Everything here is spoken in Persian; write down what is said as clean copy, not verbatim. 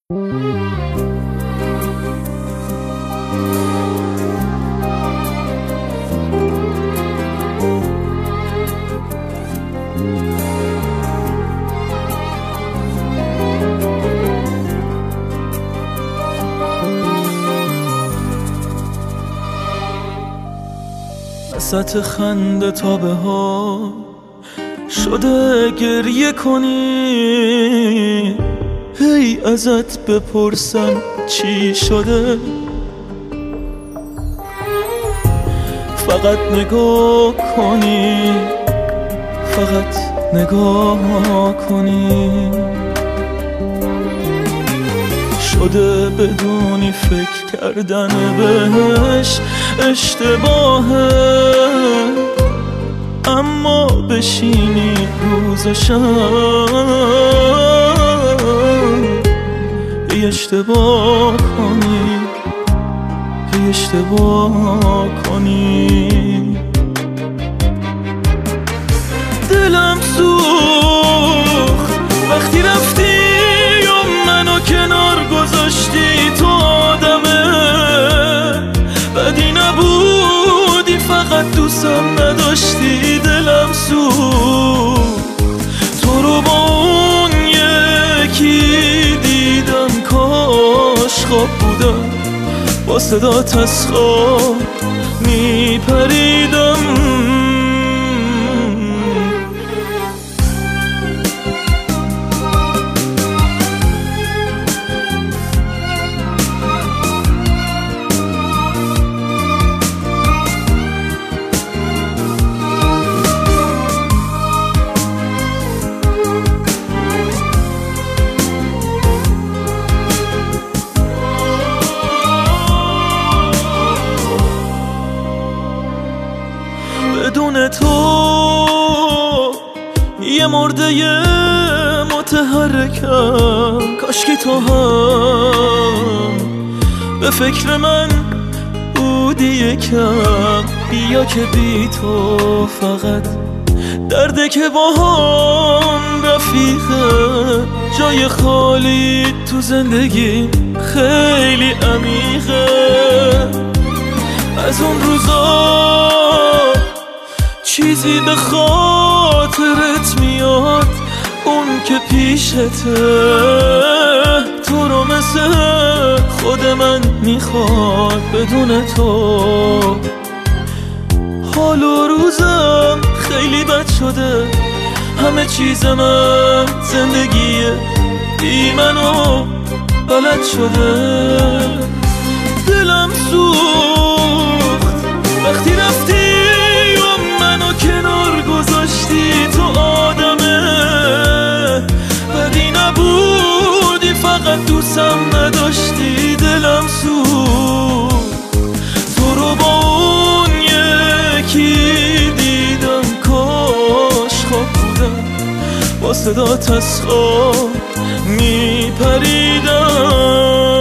وسط خنده تا به ها شده گریه کنی، هی ازت بپرسم چی شده، فقط نگاه کنی، فقط نگاه کنی. شده بدونی فکر کردن بهش اشتباهه، اما بشینی روز و شب ای اشتباه کنی، ای اشتباه کنی. دلم سوخت وقتی رفتی و منو کنار گذاشتی، تو آدمه بدی نبودی، فقط دوستم نداشتی. دلم سوخت تو رو با اون یکی دیدم، کاش خواب بودم با صدات از خواب میپریدم. بدون تو یه مرده متحرکم، کاشکی تو هم به فکر من بودی یکم. بیا که بی تو فقط درده که با هم رفیقه، جای خالی تو زندگی خیلی عمیقه. از اون روزا چیزی به خاطرت میاد، اون که پیشته تو رو مثل خود من میخواد. بدون تو حال و روزم خیلی بد شده، همه چیز من زندگیه بی منو بلد شده. دلم سوخت وقتی رفتی و منو کنار گذاشتی، تو آدمه بدی نبودی، فقط دوستم نداشتی. دلم سوخت تو رو با اون یکی دیدم، کاش خواب بودم با صدات از خواب میپریدم.